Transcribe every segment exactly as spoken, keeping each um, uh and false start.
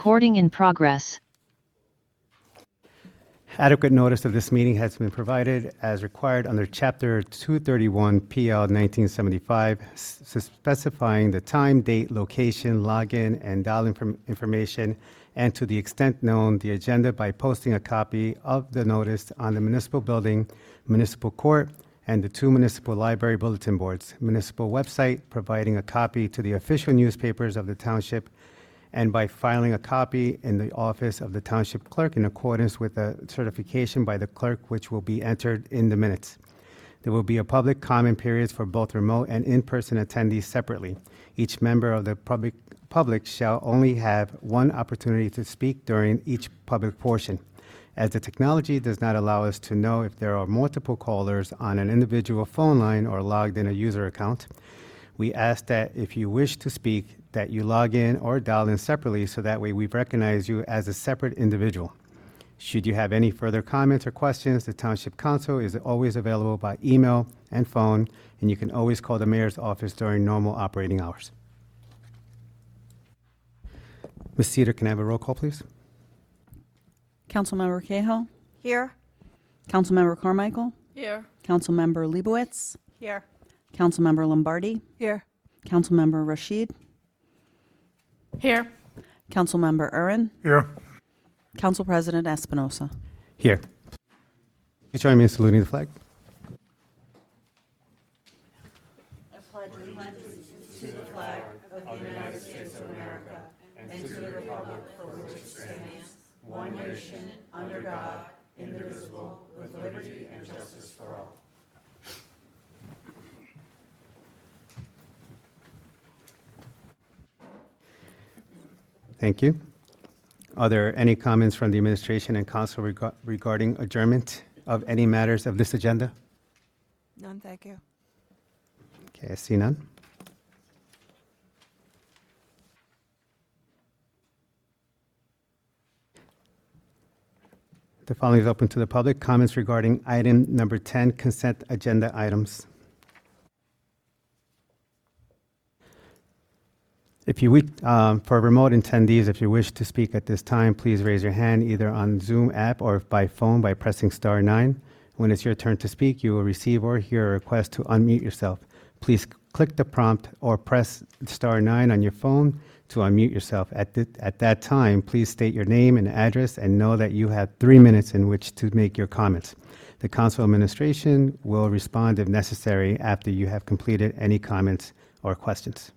Recording in progress. Adequate notice of this meeting has been provided as required under Chapter two thirty-one P L nineteen seventy-five, s- specifying the time, date, location, login, and dial inform- information, and to the extent known, the agenda by posting a copy of the notice on the municipal building, municipal court, and the two municipal library bulletin boards, municipal website, providing a copy to the official newspapers of the township, and by filing a copy in the office of the township clerk in accordance with a certification by the clerk, which will be entered in the minutes. There will be a public comment period for both remote and in-person attendees separately. Each member of the public, public shall only have one opportunity to speak during each public portion. As the technology does not allow us to know if there are multiple callers on an individual phone line or logged in a user account, we ask that if you wish to speak, that you log in or dial in separately so that way we recognize you as a separate individual. Should you have any further comments or questions, the Township Council is always available by email and phone, and you can always call the mayor's office during normal operating hours. Miz Cedar, can I have a roll call, please? Councilmember Cahill, Here. Councilmember Carmichael, Here. Councilmember Leibowitz, Here. Councilmember Lombardi, Here. Councilmember Rashid, Here. Councilmember Urin, Here. Council President Espinosa. Here. Please join me in saluting the flag. Thank you. Are there any comments from the administration and council reg- regarding adjournment of any matters of this agenda? None, thank you. Okay, I see none. The following is open to the public. Comments regarding item number ten, consent agenda items. If you, wi- um, for remote attendees, if you wish to speak at this time, please raise your hand either on Zoom app or by phone by pressing star nine. When it's your turn to speak, you will receive or hear a request to unmute yourself. Please click the prompt or press star nine on your phone to unmute yourself. At, th- at that time, please state your name and address and know that you have three minutes in which to make your comments. The council administration will respond if necessary after you have completed any comments or questions.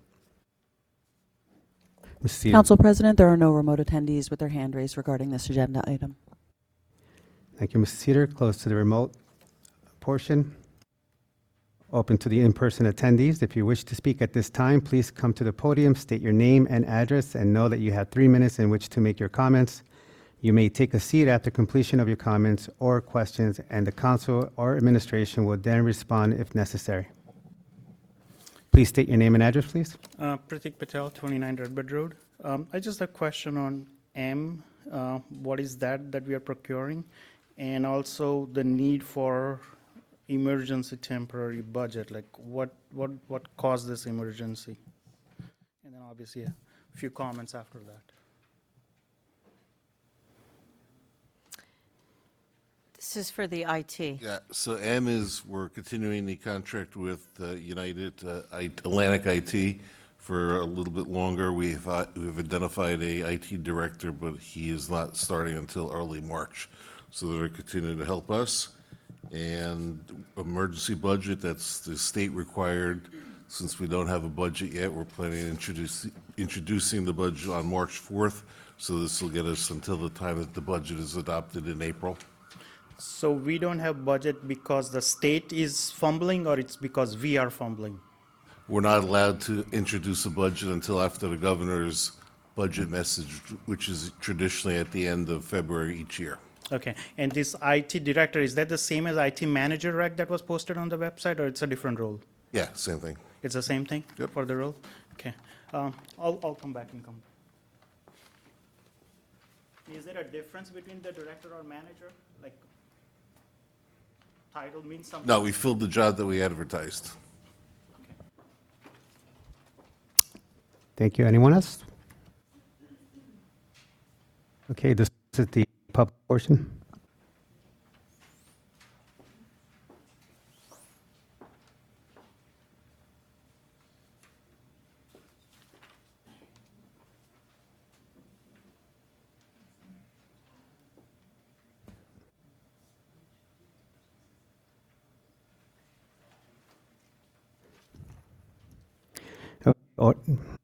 Miz Cedar. Council President, there are no remote attendees with their hand raised regarding this agenda item. Thank you, Mister Cedar. Close to the remote portion. Open to the in-person attendees. If you wish to speak at this time, please come to the podium, state your name and address, and know that you have three minutes in which to make your comments. You may take a seat after completion of your comments or questions, and the council or administration will then respond if necessary. Please state your name and address, please. Uh, Pratik Patel, twenty-nine Redbud Road. Um, I just have a question on M. Uh, what is that that we are procuring? And also the need for emergency temporary budget. Like what, what, what caused this emergency? And then obviously a few comments after that. This is for the I T. Yeah, so M is, we're continuing the contract with uh, United uh, I- Atlantic I T for a little bit longer. We've, uh, we've identified a I T director, but he is not starting until early March. So they're continuing to help us. And emergency budget, that's the state required. Since we don't have a budget yet, we're planning on introduce, introducing the budget on March fourth. So this will get us until the time that the budget is adopted in April. So we don't have budget because the state is fumbling, or it's because we are fumbling? We're not allowed to introduce a budget until after the governor's budget message, which is traditionally at the end of February each year. Okay, and this I T director, is that the same as I T manager rec that was posted on the website, or it's a different role? Yeah, same thing. It's the same thing Yep. for the role? Okay, um, I'll, I'll come back and come. Is there a difference between the director or manager? Like, title means something? No, we filled the job that we advertised. Thank you. Anyone else? Okay, this is the public portion. Okay, or-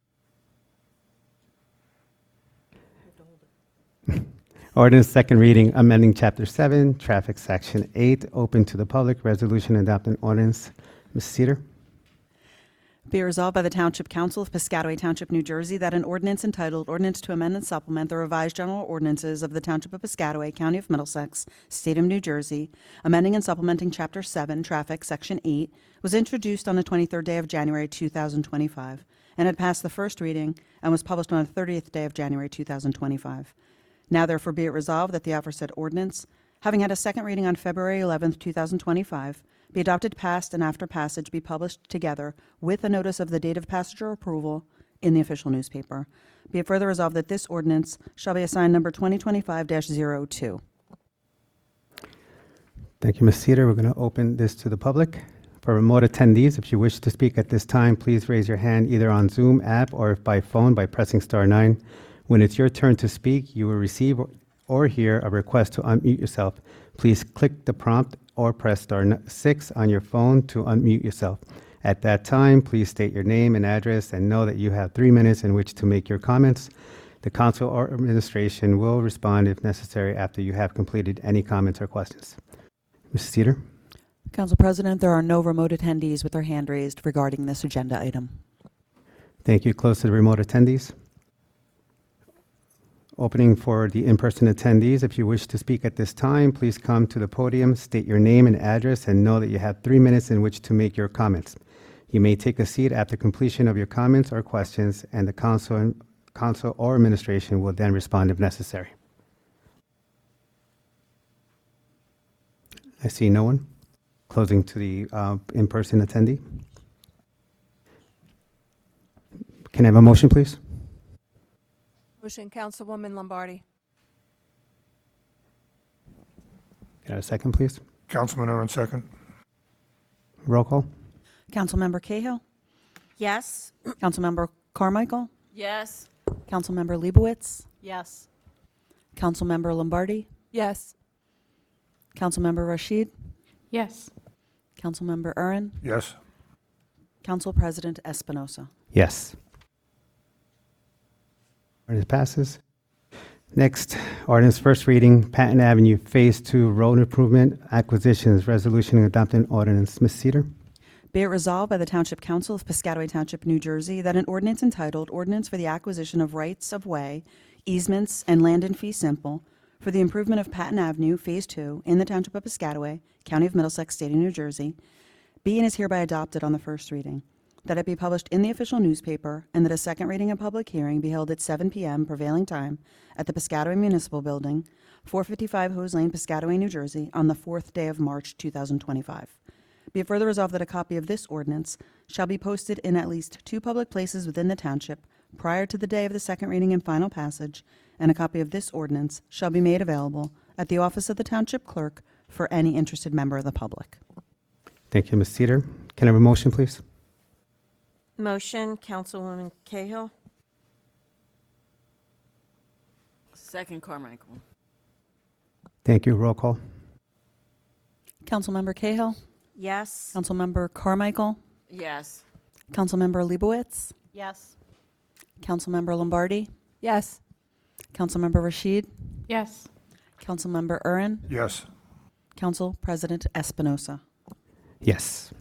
Ordinance second reading, amending Chapter seven, Traffic Section eight, open to the public, resolution adopting ordinance. Miz Cedar? Be it resolved by the Township Council of Piscataway Township, New Jersey, that an ordinance entitled Ordinance to Amend and Supplement the Revised General Ordinances of the Township of Piscataway, County of Middlesex, State of New Jersey, amending and supplementing Chapter seven, Traffic, Section eight, was introduced on the twenty-third day of January two thousand twenty-five and had passed the first reading and was published on the thirtieth day of January two thousand twenty-five. Now therefore be it resolved that the aforesaid ordinance, having had a second reading on February eleventh, two thousand twenty-five, be adopted, passed, and after passage be published together with a notice of the date of passage or approval in the official newspaper. Be it further resolved that this ordinance shall be assigned number twenty twenty-five dash zero two. Thank you, Miz Cedar. We're going to open this to the public. For remote attendees, if you wish to speak at this time, please raise your hand either on Zoom app or by phone by pressing star nine. When it's your turn to speak, you will receive or hear a request to unmute yourself. Please click the prompt or press star n- six on your phone to unmute yourself. At that time, please state your name and address and know that you have three minutes in which to make your comments. The council or administration will respond if necessary after you have completed any comments or questions. Miz Cedar? Council President, there are no remote attendees with their hand raised regarding this agenda item. Thank you. Close to the remote attendees. Opening for the in-person attendees. If you wish to speak at this time, please come to the podium, state your name and address, and know that you have three minutes in which to make your comments. You may take a seat after completion of your comments or questions, and the council, council or administration will then respond if necessary. I see no one. Closing to the uh, in-person attendee. Can I have a motion, please? Motion, Councilwoman Lombardi. Can I have a second, please? Councilman Aaron, second. Roll call. Councilmember Cahill, Yes. Councilmember Carmichael, Yes. Councilmember Leibowitz, Yes. Councilmember Lombardi, Yes. Councilmember Rashid, Yes. Councilmember Urin, Yes. Council President Espinosa. Yes. Ordinance passes. Next, ordinance first reading, Patton Avenue Phase Two Road Improvement Acquisitions Resolution adopting ordinance. Miz Cedar? Be it resolved by the Township Council of Piscataway Township, New Jersey, that an ordinance entitled Ordinance for the Acquisition of Rights of Way, Easements, and Land in Fee Simple for the Improvement of Patton Avenue Phase Two in the Township of Piscataway, County of Middlesex, State of New Jersey, be and is hereby adopted on the first reading, that it be published in the official newspaper, and that a second reading and public hearing be held at seven p.m. prevailing time at the Piscataway Municipal Building, four fifty-five Hose Lane, Piscataway, New Jersey, on the fourth day of March, two thousand twenty-five. Be it further resolved that a copy of this ordinance shall be posted in at least two public places within the township prior to the day of the second reading and final passage, and a copy of this ordinance shall be made available at the office of the Township Clerk for any interested member of the public. Thank you, Miz Cedar. Can I have a motion, please? Motion, Councilwoman Cahill. Second, Carmichael. Thank you. Roll call. Councilmember Cahill, Yes. Councilmember Carmichael, Yes. Councilmember Leibowitz, Yes. Councilmember Lombardi, Yes. Councilmember Rashid, Yes. Councilmember Urin, Yes. Council President Espinosa. Yes.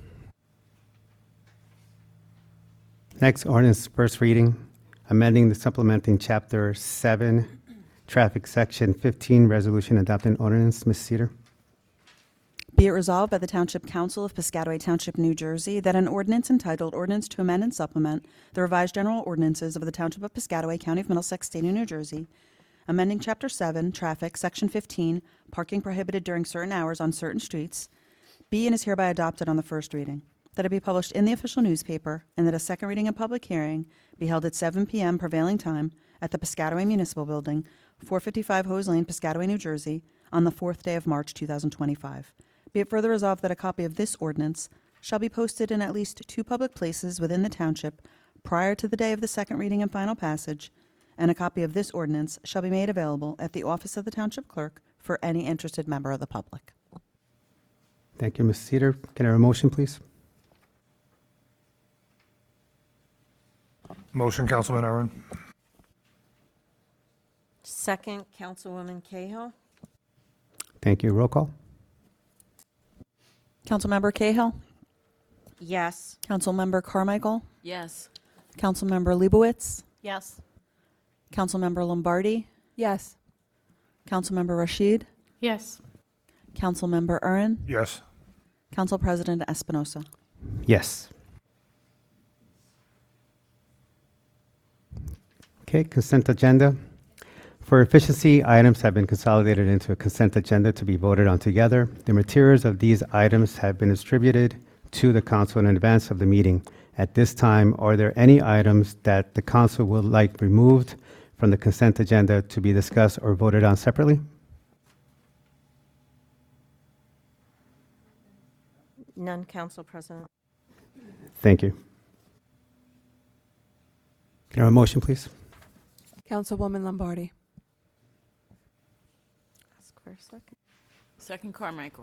Next, ordinance first reading, amending the supplementing Chapter seven, Traffic Section fifteen, Resolution adopting ordinance. Miz Cedar? Be it resolved by the Township Council of Piscataway Township, New Jersey, that an ordinance entitled Ordinance to Amend and Supplement the Revised General Ordinances of the Township of Piscataway, County of Middlesex, State of New Jersey, amending Chapter seven, Traffic, Section fifteen, Parking Prohibited During Certain Hours on Certain Streets, be and is hereby adopted on the first reading, that it be published in the official newspaper, and that a second reading and public hearing be held at seven p.m. prevailing time at the Piscataway Municipal Building, four fifty-five Hose Lane, Piscataway, New Jersey, on the fourth day of March two thousand twenty-five. Be it further resolved that a copy of this ordinance shall be posted in at least two public places within the township prior to the day of the second reading and final passage, and a copy of this ordinance shall be made available at the office of the township clerk for any interested member of the public. Thank you, Miz Cedar. Can I have a motion, please? Motion, Councilman Aaron. Second, Councilwoman Cahill. Thank you. Roll call. Councilmember Cahill, Yes. Councilmember Carmichael, Yes. Councilmember Leibowitz, Yes. Councilmember Lombardi, Yes. Councilmember Rashid, Yes. Councilmember Curran, Yes. Council President Espinosa. Yes. Okay, consent agenda. For efficiency, items have been consolidated into a consent agenda to be voted on together. The materials of these items have been distributed to the council in advance of the meeting. At this time, are there any items that the council would like removed from the consent agenda to be discussed or voted on separately? None, Council President. Thank you. Can I have a motion, please? Councilwoman Lombardi. Ask for a second. Second Carmichael.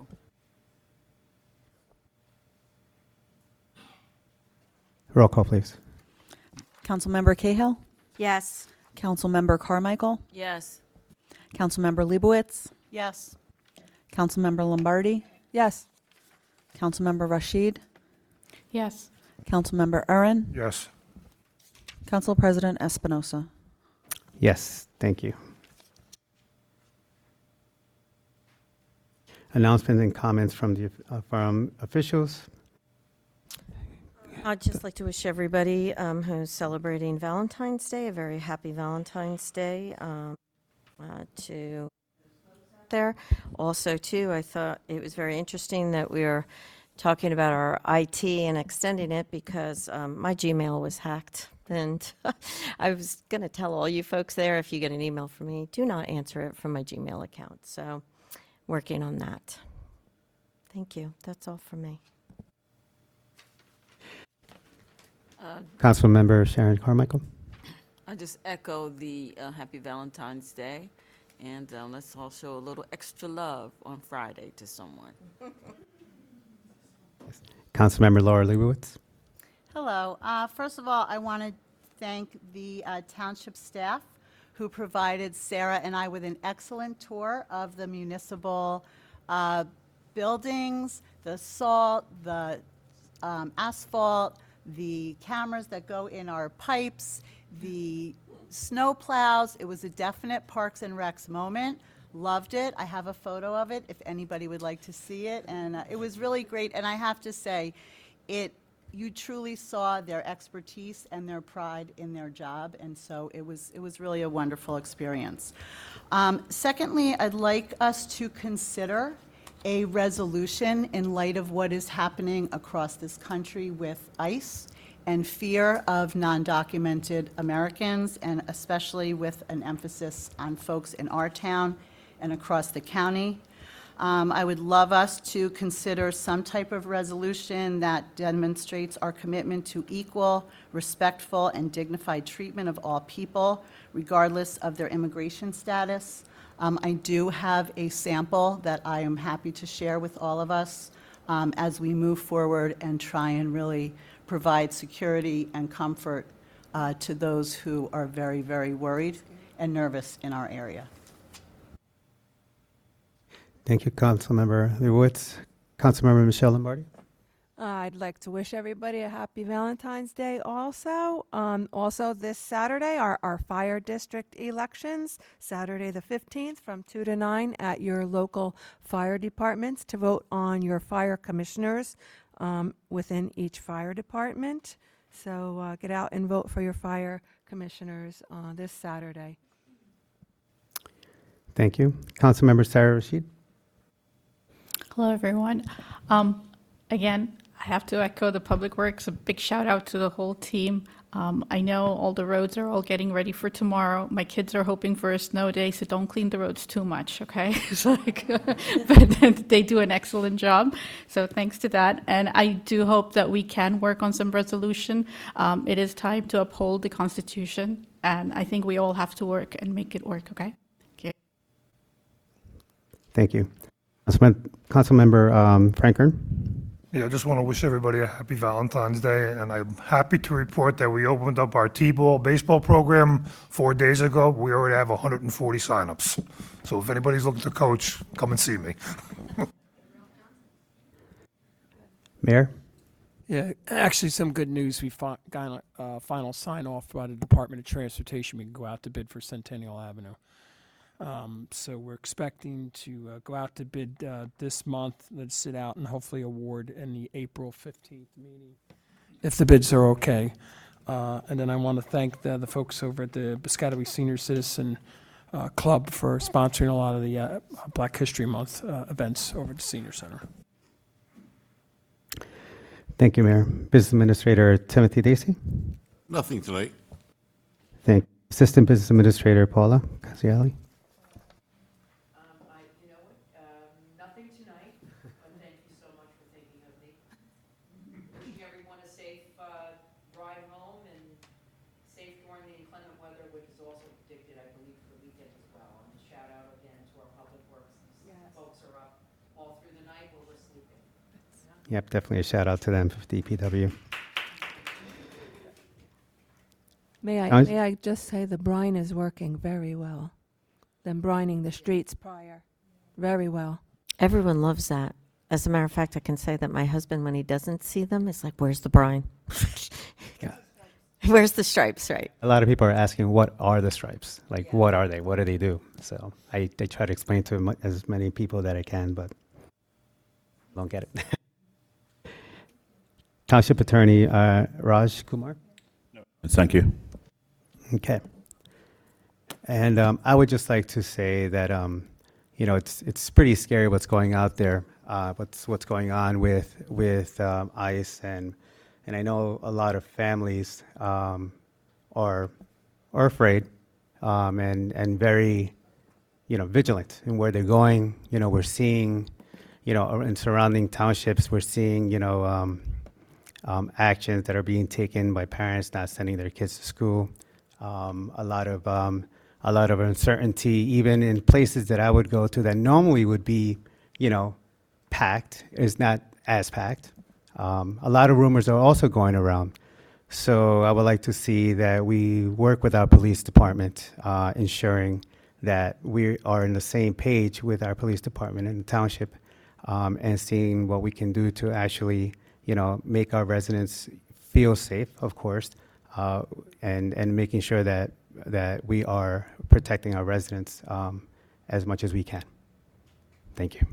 Roll call, please. Councilmember Cahill, Yes. Councilmember Carmichael, Yes. Councilmember Leibowitz, Yes. Councilmember Lombardi, Yes. Councilmember Rashid, Yes. Councilmember Curran, Yes. Council President Espinosa. Yes, thank you. Announcements and comments from the, uh, from officials. I'd just like to wish everybody um, who's celebrating Valentine's Day a very happy Valentine's Day um, uh, to there. Also, too, I thought it was very interesting that we are talking about our I T and extending it because um, my Gmail was hacked. And I was going to tell all you folks there, if you get an email from me, do not answer it from my Gmail account. So working on that. Thank you. That's all from me. Councilmember Sharon Carmichael. I just echo the uh, Happy Valentine's Day, and uh, let's all show a little extra love on Friday to someone. Councilmember Laura Leibowitz. Hello. Uh, First of all, I want to thank the uh, township staff who provided Sarah and I with an excellent tour of the municipal uh, buildings, the salt, the um, asphalt, the cameras that go in our pipes, the snow plows. It was a definite Parks and Recs moment. Loved it. I have a photo of it if anybody would like to see it. And uh, it was really great. And I have to say, it you truly saw their expertise and their pride in their job, and so it was it was really a wonderful experience. Um, secondly, I'd like us to consider a resolution in light of what is happening across this country with ICE and fear of non-documented Americans, and especially with an emphasis on folks in our town and across the county. Um, I would love us to consider some type of resolution that demonstrates our commitment to equal, respectful, and dignified treatment of all people, regardless of their immigration status. Um, I do have a sample that I am happy to share with all of us um, as we move forward and try and really provide security and comfort uh, to those who are very, very worried and nervous in our area. Thank you, Councilmember Leibowitz. Councilmember Michelle Lombardi. Uh, I'd like to wish everybody a happy Valentine's Day also. Um, also this Saturday are our fire district elections, Saturday the fifteenth from two to nine at your local fire departments to vote on your fire commissioners um, within each fire department. So uh, get out and vote for your fire commissioners uh, this Saturday. Thank you. Councilmember Sarah Rashid. Hello, everyone. Um, Again, I have to echo the Public Works. A big shout out to the whole team. Um, I know all the roads are all getting ready for tomorrow. My kids are hoping for a snow day, so don't clean the roads too much, okay? It's like, but they do an excellent job. So thanks to that. And I do hope that we can work on some resolution. Um, it is time to uphold the Constitution, and I think we all have to work and make it work, okay? Okay. Thank you. Councilman, Councilmember um, Frank Kern? Yeah, I just want to wish everybody a happy Valentine's Day, and I'm happy to report that we opened up our T-ball baseball program four days ago. We already have one hundred forty signups. So if anybody's looking to coach, come and see me. Mayor? Yeah, actually, some good news. We fi- got a uh, final sign-off by the Department of Transportation. We can go out to bid for Centennial Avenue. Um, so we're expecting to uh, go out to bid uh, this month, let's sit out and hopefully award in the April fifteenth meeting, if the bids are okay. Uh, and then I want to thank the, the folks over at the Piscataway Senior Citizen uh, Club for sponsoring a lot of the uh, Black History Month uh, events over at the Senior Center. Thank you, Mayor. Business Administrator Timothy Dacey? Nothing tonight. Thank you. Assistant Business Administrator Paula Casiali? Nothing tonight, but thank you so much for thinking of me. Wishing everyone a safe uh, ride home and safe during the inclement weather, which is also predicted, I believe, for the weekend as well. And a shout out again to our public works. These folks are up all through the night while we're sleeping. Yep, definitely a shout out to them for D P W. May I, Guys? may I just say the brine is working very well. Them brining the streets prior, very well. Everyone loves that. As a matter of fact, I can say that my husband, when he doesn't see them, is like, where's the brine? Yeah. Where's the stripes, right? A lot of people are asking, what are the stripes? Like, what are they? What do they do? So I, I try to explain to mu- as many people that I can, but don't get it. Township Attorney uh, Raj Kumar? Thank you. Okay. And um, I would just like to say that, um, you know, it's it's pretty scary what's going out there, uh, what's what's going on with with um, ICE, and and I know a lot of families um, are are afraid um, and and very, you know, vigilant in where they're going. You know, we're seeing, you know, in surrounding townships, we're seeing, you know, um, um, actions that are being taken by parents not sending their kids to school. Um, a lot of um, a lot of uncertainty, even in places that I would go to that normally would be, you know, packed, is not as packed. Um, a lot of rumors are also going around. So I would like to see that we work with our police department, uh, ensuring that we are in the same page with our police department in the township, um, and seeing what we can do to actually, you know, make our residents feel safe, of course, uh, and and making sure that that we are protecting our residents um, as much as we can. Thank you.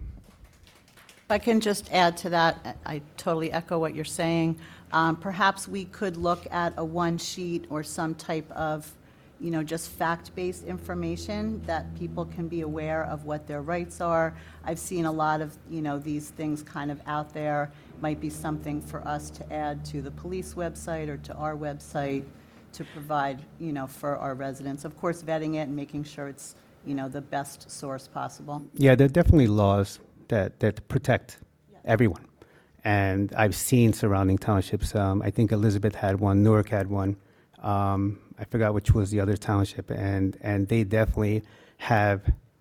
If I can just add to that, I totally echo what you're saying. Um, Perhaps we could look at a one sheet or some type of, you know, just fact-based information that people can be aware of what their rights are. I've seen a lot of, you know, these things kind of out there. Might be something for us to add to the police website or to our website to provide, you know, for our residents. Of course, vetting it and making sure it's, you know, the best source possible. Yeah, there are definitely laws that, that protect everyone. And I've seen surrounding townships. Um, I think Elizabeth had one, Newark had one. Um, I forgot which was the other township. And, and they definitely have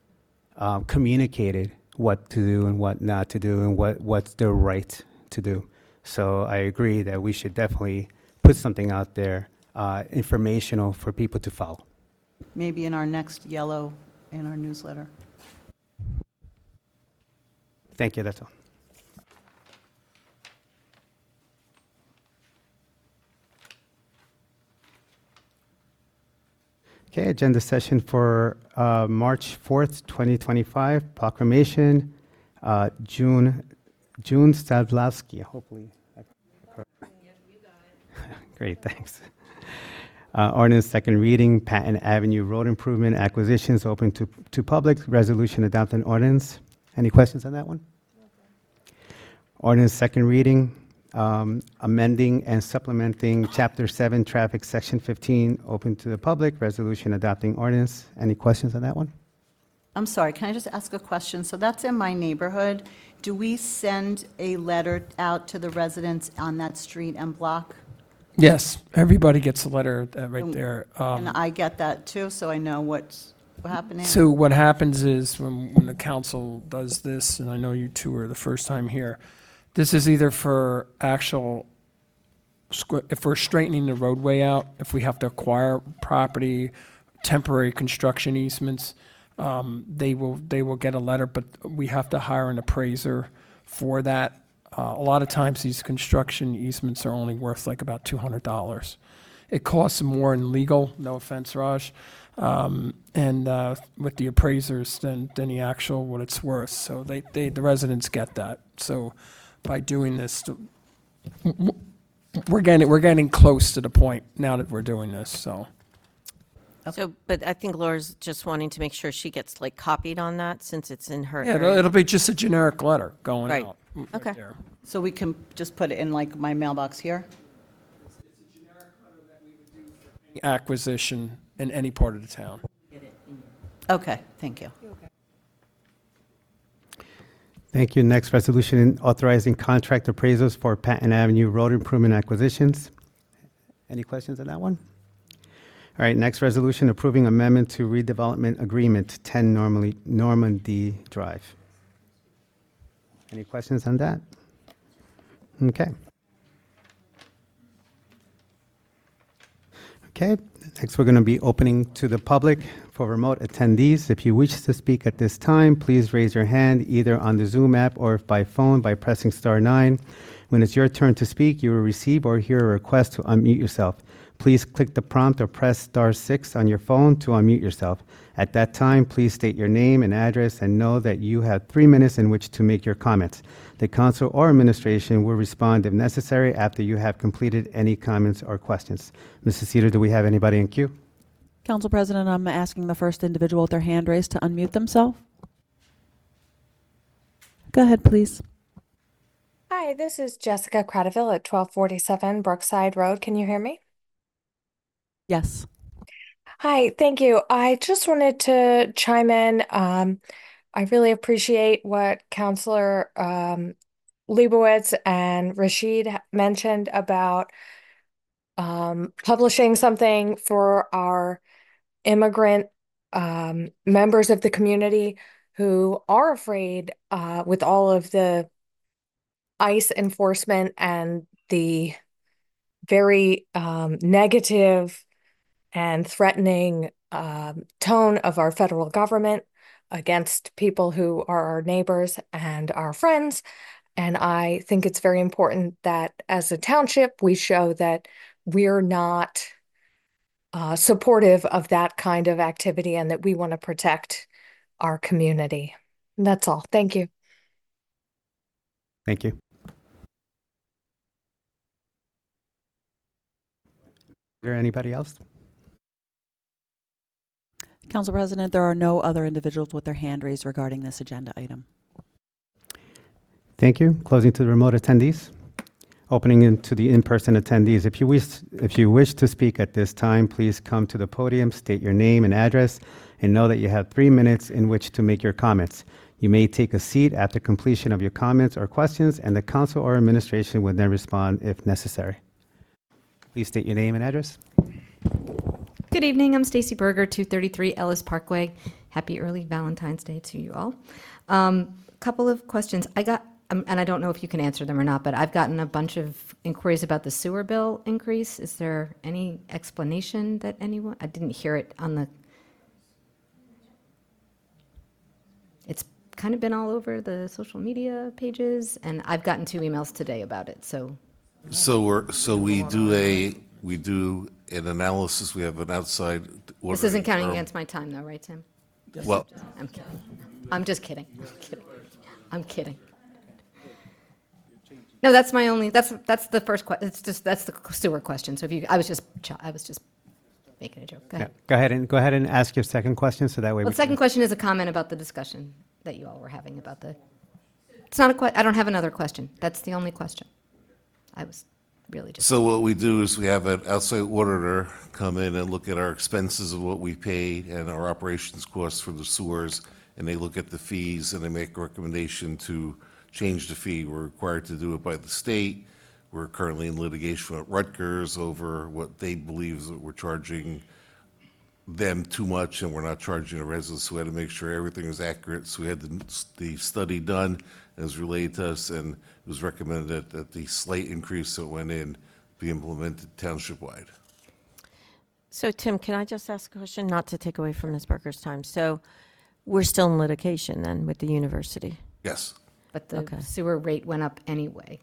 um, communicated what to do and what not to do and what, what's their right to do. So I agree that we should definitely put something out there, uh, informational for people to follow. Maybe in our next yellow in our newsletter. Thank you, that's all. Okay, agenda session for uh, March fourth, twenty twenty-five, proclamation, uh, June, June Stavlovsky, hopefully. Great, thanks. Uh, Ordinance second reading, Patton Avenue Road Improvement Acquisitions open to, to public, resolution adopting ordinance. Any questions on that one? Ordinance second reading, um, amending and supplementing Chapter seven, Traffic, Section fifteen, open to the public, resolution adopting ordinance. Any questions on that one? I'm sorry, can I just ask a question? So that's in my neighborhood. Do we send a letter out to the residents on that street and block? Yes, everybody gets a letter uh, right there. And Um, I get that too, so I know what's happening. So what happens is when, when the council does this, and I know you two are the first time here, this is either for actual, squ- if we're straightening the roadway out, if we have to acquire property, temporary construction easements, um, they will, they will get a letter, but we have to hire an appraiser for that. Uh, a lot of times these construction easements are only worth like about two hundred dollars. It costs more in legal, no offense, Raj, um, and uh, with the appraisers than, than the actual what it's worth. So they, they, the residents get that. So by doing this, w- w- we're getting, we're getting close to the point now that we're doing this, so. So, but I think Laura's just wanting to make sure she gets like copied on that since it's in her Yeah, it'll, area. it'll be just a generic letter going Right. out. mm, right Okay. there. So we can just put it in like my mailbox here? Acquisition in any part of the town. Okay, thank you. Thank you. Next, resolution authorizing contract appraisals for Patton Avenue road improvement acquisitions. Any questions on that one? All right, next resolution approving amendment to redevelopment agreement, ten Normally Normandy Drive. Any questions on that? Okay. Okay, next we're going to be opening to the public for remote attendees. If you wish to speak at this time, please raise your hand either on the Zoom app or by phone by pressing star nine. When it's your turn to speak, you will receive or hear a request to unmute yourself. Please click the prompt or press star six on your phone to unmute yourself. At that time, please state your name and address and know that you have three minutes in which to make your comments. The council or administration will respond if necessary after you have completed any comments or questions. Missus Cedar, do we have anybody in queue? Council President, I'm asking the first individual with their hand raised to unmute themselves. Go ahead, please. Hi, this is Jessica Cradaville at twelve forty-seven Brookside Road. Can you hear me? Yes. Hi, thank you. I just wanted to chime in. Um, I really appreciate what Councilor um, Leibowitz and Rashid ha- mentioned about um, publishing something for our immigrant um, members of the community who are afraid uh, with all of the ICE enforcement and the very um, negative and threatening um, tone of our federal government against people who are our neighbors and our friends. And I think it's very important that as a township, we show that we're not uh, supportive of that kind of activity and that we want to protect our community. And that's all. Thank you. Thank you. Is there anybody else? Council President, there are no other individuals with their hand raised regarding this agenda item. Thank you. Closing to the remote attendees. Opening into the in-person attendees. If you wish, if you wish to speak at this time, please come to the podium, state your name and address, and know that you have three minutes in which to make your comments. You may take a seat after completion of your comments or questions, and the council or administration will then respond if necessary. Please state your name and address. Good evening. I'm Stacy Berger, two thirty-three Ellis Parkway. Happy early Valentine's Day to you all. A um, couple of questions. I got, um, and I don't know if you can answer them or not, but I've gotten a bunch of inquiries about the sewer bill increase. Is there any explanation that anyone, I didn't hear it on the, it's kind of been all over the social media pages, and I've gotten two emails today about it, so. So we're, so we do a, we do an analysis, we have an outside. This isn't counting firm. against my time though, right, Tim? Well, I'm kidding. I'm just kidding. I'm kidding. I'm kidding. No, that's my only, that's, that's the first question. It's just, that's the sewer question. So if you, I was just, ch- I was just making a joke. Go Yeah, ahead. go ahead and go ahead and ask your second question, so that way. Well, we the second can- question is a comment about the discussion that you all were having about the, it's not a que, I don't have another question. That's the only question. I was really just. So what we do is we have an outside auditor come in and look at our expenses of what we paid and our operations costs for the sewers, and they look at the fees and they make a recommendation to change the fee. We're required to do it by the state. We're currently in litigation with Rutgers over what they believe is that we're charging them too much and we're not charging the residents. So we had to make sure everything was accurate. So we had the, the study done, it was relayed to us, and it was recommended that, that the slight increase that went in be implemented township-wide. So Tim, can I just ask a question, not to take away from Miz Berger's time? So we're still in litigation then with the university? Yes, But the Okay. sewer rate went up anyway.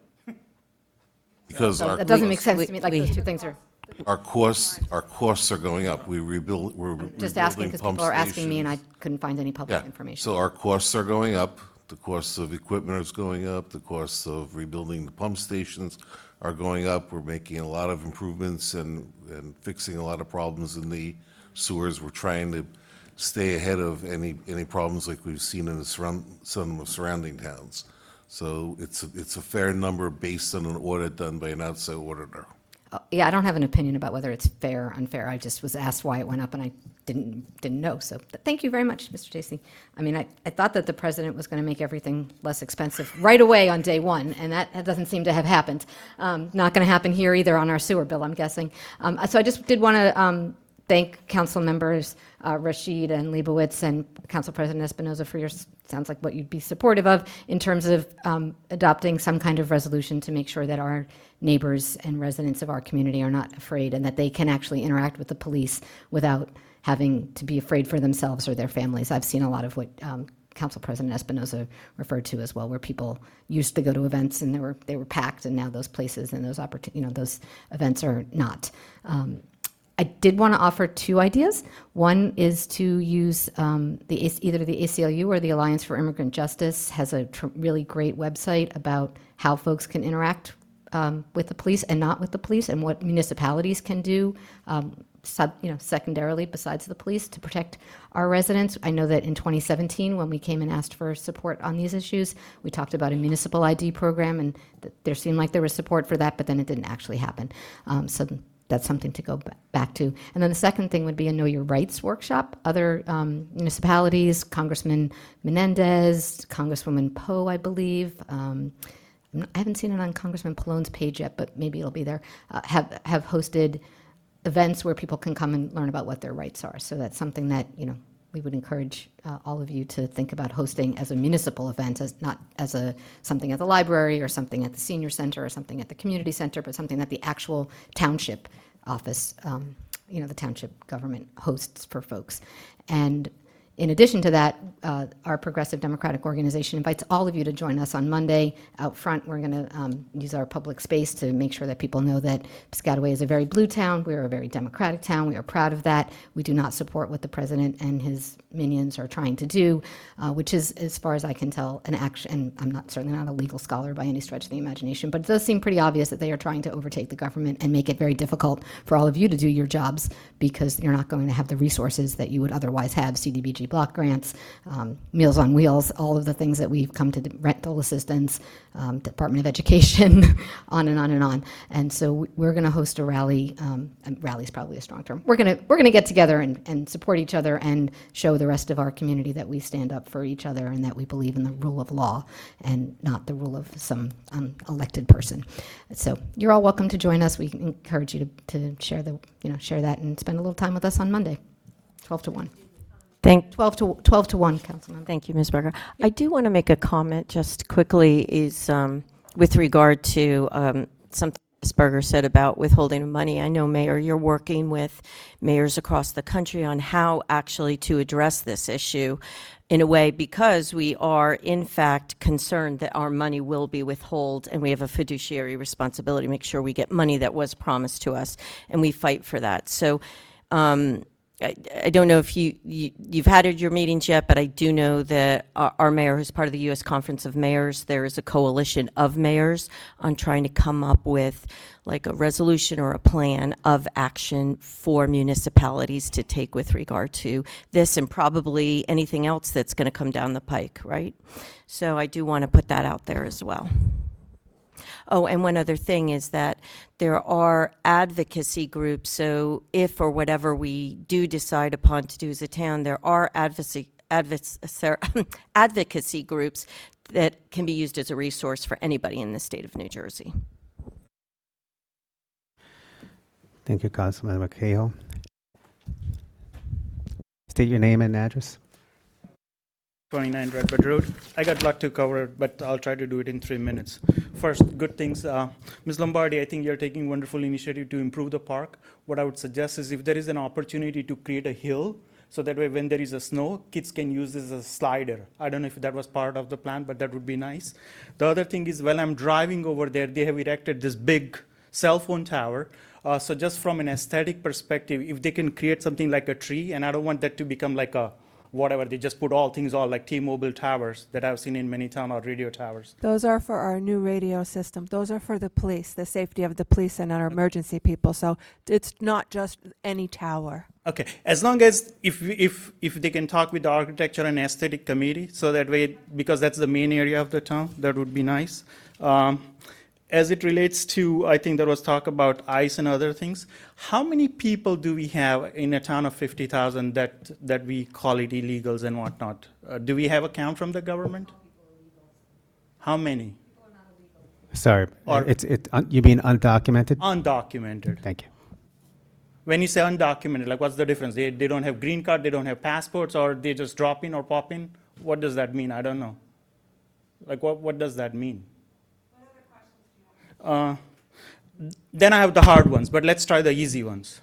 because So our, that doesn't make we- sense to me, like we- those two things are, our costs, our costs are going up. We rebuild, we're just asking rebuilding because pump people are asking me and I stations. couldn't find any public Yeah, information. so our costs are going up, the costs of equipment is going up, the costs of rebuilding the pump stations are going up. We're making a lot of improvements and, and fixing a lot of problems in the sewers. We're trying to stay ahead of any, any problems like we've seen in the surround, some of the surrounding towns. So it's, a- it's a fair number based on an audit done by an outside auditor. Uh, Yeah, I don't have an opinion about whether it's fair or unfair. I just was asked why it went up, and I didn't, didn't know. So th- thank you very much, Mister Tracy. I mean, I, I thought that the president was going to make everything less expensive right away on day one, and that, that doesn't seem to have happened. Um, Not going to happen here either on our sewer bill, I'm guessing. Um, So I just did want to um, thank council members uh, Rashid and Leibowitz and Council President Espinoza for your, s- sounds like what you'd be supportive of in terms of um, adopting some kind of resolution to make sure that our neighbors and residents of our community are not afraid and that they can actually interact with the police without having to be afraid for themselves or their families. I've seen a lot of what um, Council President Espinoza referred to as well, where people used to go to events and they were they were packed, and now those places and those opportun- you know those events are not. Um, I did want to offer two ideas. One is to use um, the A- either the A C L U or the Alliance for Immigrant Justice has a tr- really great website about how folks can interact um, with the police and not with the police, and what municipalities can do, um, sub, you know, secondarily besides the police to protect our residents. I know that in twenty seventeen, when we came and asked for support on these issues, we talked about a municipal I D program, and th- there seemed like there was support for that, but then it didn't actually happen. Um, so that's something to go ba- back to. And then the second thing would be a Know Your Rights workshop. Other um, municipalities, Congressman Menendez, Congresswoman Poe, I believe, um, I'm not- I haven't seen it on Congressman Pallone's page yet, but maybe it'll be there, uh, have, have hosted events where people can come and learn about what their rights are. So that's something that, you know, we would encourage uh, all of you to think about hosting as a municipal event, as not as a something at the library or something at the senior center or something at the community center, but something that the actual township office, um, you know, the township government hosts for folks. And in addition to that, uh, our Progressive Democratic Organization invites all of you to join us on Monday out front. We're going to um, use our public space to make sure that people know that Piscataway is a very blue town. We are a very democratic town. We are proud of that. We do not support what the president and his minions are trying to do, uh, which is, as far as I can tell, an action. And I'm not certainly not a legal scholar by any stretch of the imagination, but it does seem pretty obvious that they are trying to overtake the government and make it very difficult for all of you to do your jobs because you're not going to have the resources that you would otherwise have, C D B G block grants, um, Meals on Wheels, all of the things that we've come to, rental assistance, um, Department of Education, on and on and on. And so we- we're going to host a rally. Um, and rally is probably a strong term. We're going to we're going to get together and, and support each other and show the rest of our community that we stand up for each other and that we believe in the rule of law and not the rule of some um, elected person. So you're all welcome to join us. We encourage you to, to share the you know share that and spend a little time with us on Monday, twelve to one. Thank, twelve to twelve to one, Councilmember. thank you, Miz Berger. I do want to make a comment just quickly is um, with regard to um, something Miz Berger said about withholding of money. I know, Mayor, you're working with mayors across the country on how actually to address this issue in a way, because we are in fact concerned that our money will be withheld, and we have a fiduciary responsibility to make sure we get money that was promised to us, and we fight for that. So um, I, I don't know if you, you, you've had your meetings yet, but I do know that our, our mayor, who's part of the U S Conference of Mayors, there is a coalition of mayors on trying to come up with like a resolution or a plan of action for municipalities to take with regard to this and probably anything else that's going to come down the pike, right? So I do want to put that out there as well. Oh, and one other thing is that there are advocacy groups. So if or whatever we do decide upon to do as a town, there are advocacy advocacy advocacy groups that can be used as a resource for anybody in the state of New Jersey. Thank you, Councilman Cahill. State your name and address. twenty-nine Redbud Road. I got a lot to cover, but I'll try to do it in three minutes. First, good things. Uh, Miz Lombardi, I think you're taking wonderful initiative to improve the park. What I would suggest is if there is an opportunity to create a hill, so that way when there is a snow, kids can use this as a slider. I don't know if that was part of the plan, but that would be nice. The other thing is while I'm driving over there, they have erected this big cell phone tower. Uh, so just from an aesthetic perspective, if they can create something like a tree, and I don't want that to become like a whatever, they just put all things all like T-Mobile towers that I've seen in many towns or radio towers. Those are for our new radio system. Those are for the police, the safety of the police and our emergency people. So it's not just any tower. Okay, as long as if if if they can talk with the architecture and aesthetic committee, so that way, because that's the main area of the town, that would be nice. Um, as it relates to, I think there was talk about ICE and other things. How many people do we have in a town of fifty thousand that that we call it illegals and whatnot? Uh, do we have a count from the government? How many? Sorry, Or- it's, it, un- you mean undocumented? Undocumented. Thank you. When you say undocumented, like what's the difference? They, they don't have green card, they don't have passports, or they just drop in or pop in? What does that mean? I don't know. Like what, what does that mean? Uh, then I have the hard ones, but let's try the easy ones.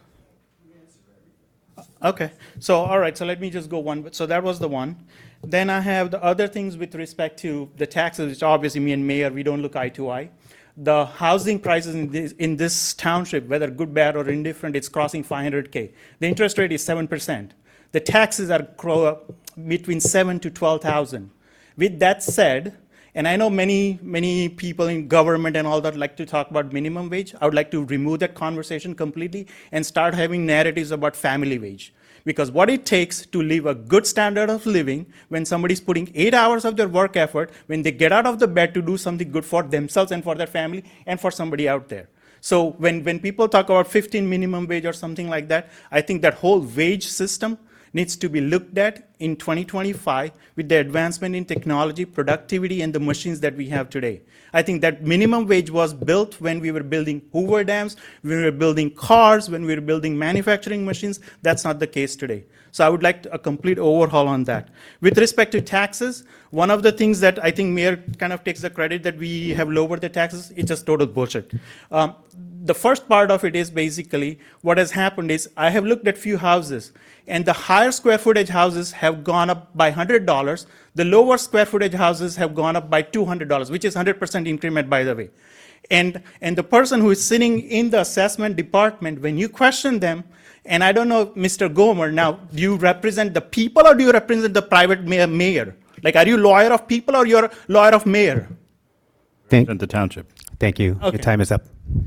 Okay, so all right, so let me just go one. So that was the one. Then I have the other things with respect to the taxes, which obviously me and Mayor, we don't look eye to eye. The housing prices in this, in this township, whether good, bad, or indifferent, it's crossing five hundred K. The interest rate is seven percent. The taxes are cro- between seven to twelve thousand. With that said, and I know many, many people in government and all that like to talk about minimum wage. I would like to remove that conversation completely and start having narratives about family wage. Because what it takes to live a good standard of living when somebody's putting eight hours of their work effort, when they get out of the bed to do something good for themselves and for their family and for somebody out there. So when, when people talk about fifteen minimum wage or something like that, I think that whole wage system needs to be looked at in twenty twenty-five with the advancement in technology, productivity, and the machines that we have today. I think that minimum wage was built when we were building Hoover dams, when we were building cars, when we were building manufacturing machines. That's not the case today. So I would like a complete overhaul on that. With respect to taxes, one of the things that I think Mayor kind of takes the credit that we have lowered the taxes, it's just total bullshit. Um, the first part of it is basically what has happened is I have looked at few houses, and the higher square footage houses have gone up by one hundred dollars. The lower square footage houses have gone up by two hundred dollars, which is one hundred percent increment, by the way. And, and the person who is sitting in the assessment department, when you question them, and I don't know, Mister Gomer, now, do you represent the people or do you represent the private mayor? mayor? Like, are you lawyer of people or you're lawyer of mayor? Thank, The township. thank you. Okay. Your time is up.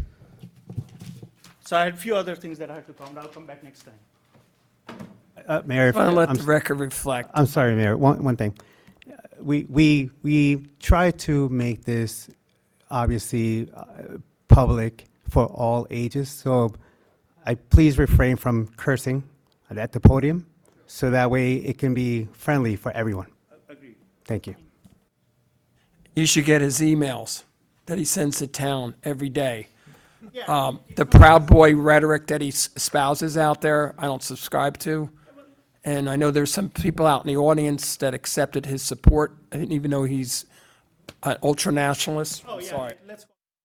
So I had a few other things that I have to comment. I'll come back next time. Uh, Mayor, if- I want to let I'm the s- record reflect. I'm sorry, Mayor. One, one thing. Uh, We, we, we try to make this obviously uh, public for all ages. So I please refrain from cursing at the podium so that way it can be friendly for everyone. Agreed. Thank you. You should get his emails that he sends to town every day. Um, the Proud Boy rhetoric that he s- espouses out there, I don't subscribe to. And I know there's some people out in the audience that accepted his support. I didn't even know he's an ultra-nationalist. Oh, I'm yeah, sorry. let's.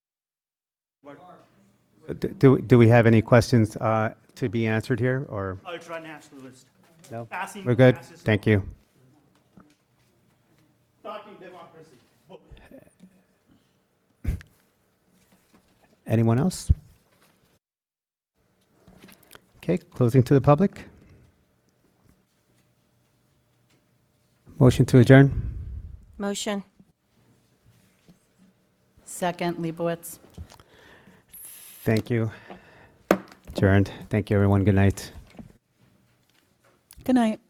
D- Do, do we have any questions uh, to be answered here or? Ultra nationalist. No? Passing We're good? passes Thank you. Talking democracy. Anyone else? Okay, closing to the public. Motion to adjourn. Motion. Second, Leibowitz. Thank you. Adjourned. Thank you, everyone. Good night. Good night.